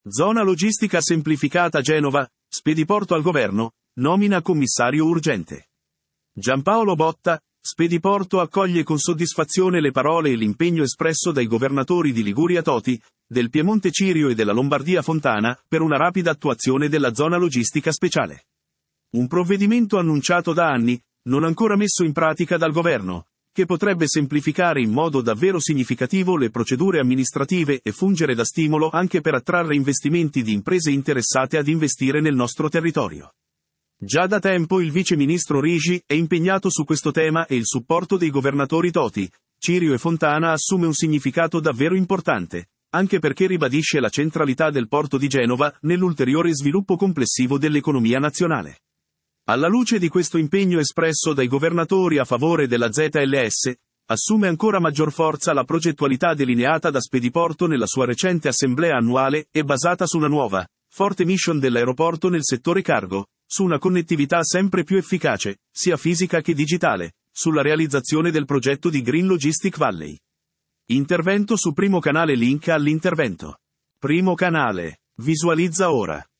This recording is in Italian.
Zona logistica semplificata Genova, Spediporto al governo, nomina commissario urgente. Giampaolo Botta, Spediporto accoglie con soddisfazione le parole e l'impegno espresso dai governatori di Liguria Toti, del Piemonte Cirio e della Lombardia Fontana, per una rapida attuazione della zona logistica speciale. Un provvedimento annunciato da anni, non ancora messo in pratica dal governo, che potrebbe semplificare in modo davvero significativo le procedure amministrative e fungere da stimolo anche per attrarre investimenti di imprese interessate ad investire nel nostro territorio. Già da tempo il vice ministro Rigi è impegnato su questo tema e il supporto dei governatori Toti, Cirio e Fontana assume un significato davvero importante, anche perché ribadisce la centralità del porto di Genova nell'ulteriore sviluppo complessivo dell'economia nazionale. Alla luce di questo impegno espresso dai governatori a favore della ZLS, assume ancora maggior forza la progettualità delineata da Spediporto nella sua recente assemblea annuale e basata su una nuova, forte mission dell'aeroporto nel settore cargo, su una connettività sempre più efficace, sia fisica che digitale, sulla realizzazione del progetto di Green Logistic Valley. Intervento su Primo Canale. Link all'intervento. Primo Canale. Visualizza ora.